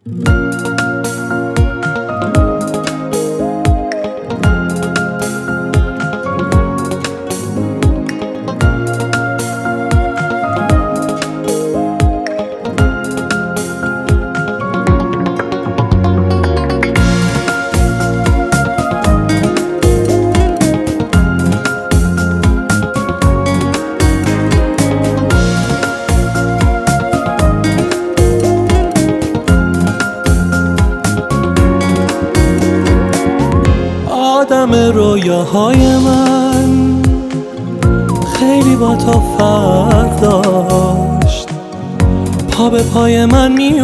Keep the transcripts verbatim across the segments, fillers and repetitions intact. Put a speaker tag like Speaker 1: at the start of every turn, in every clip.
Speaker 1: آدم رویاهای من خیلی با تو فرق داشت، پا به پای من می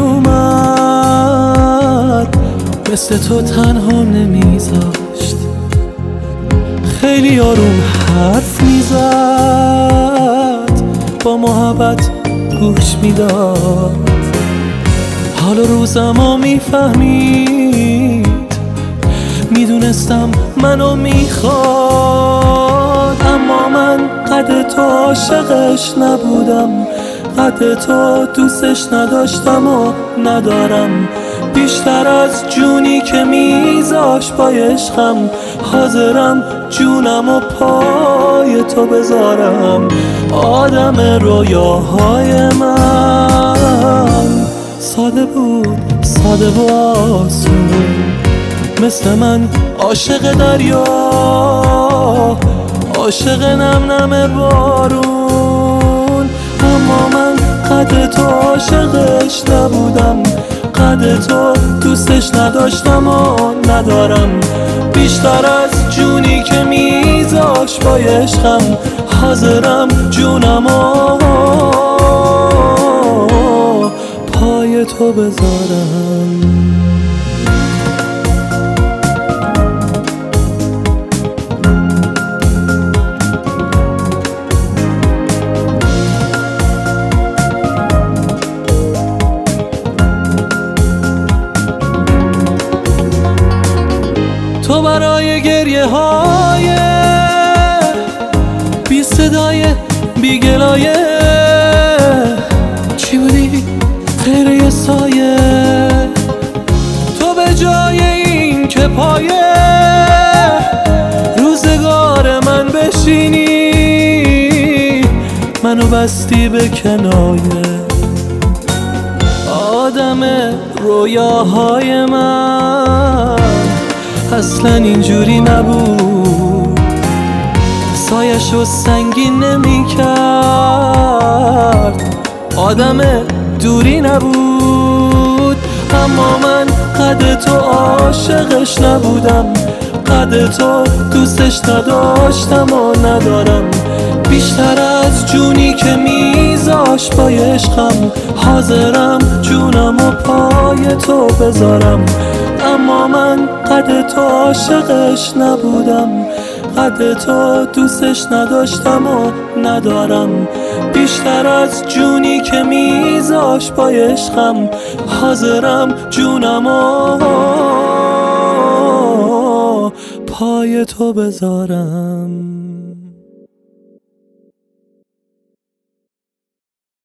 Speaker 1: اومد، مثل تو تنها نمیذاشت، خیلی آروم حرف میزد، با محبت گوش میداد، حال و روزمو میفهمید، میدونستم منو میخواد، اما من قد تو عاشقش نبودم، قد تو دوستش نداشتم و ندارم، بیشتر از جونی که میذاش با عشقم، حاضرم جونم و پای تو بذارم. آدم رویاهای من ساده بود، ساده و آسون، مثل من عاشق دریا، عاشق نم نم بارون، اما من قد تو عاشقش نبودم، قد تو دوستش نداشتم و ندارم، بیشتر از جونی که میذاش با عشقم، حاضرم جونم و پای تو بذارم. تو برای گریه های بی صدای بی گلایه چی بودی؟ غیر یه سایه، تو به جای این که پای روزگار من بشینی، منو بستی به کنایه. آدم رویاهای من اصلا اینجوری نبود، سایشو سنگین نمی کرد، آدم دوری نبود، اما من قد تو عاشقش نبودم، قد تو دوستش نداشتم و ندارم، بیشتر از جونی که میذاش با عشقم، حاضرم جونم و پای تو بذارم، اما من قد تو عاشقش نبودم، قد تو دوستش نداشتم و ندارم، بیشتر از جونی که میذاش با عشقم، حاضرم جونم و پای تو بذارم.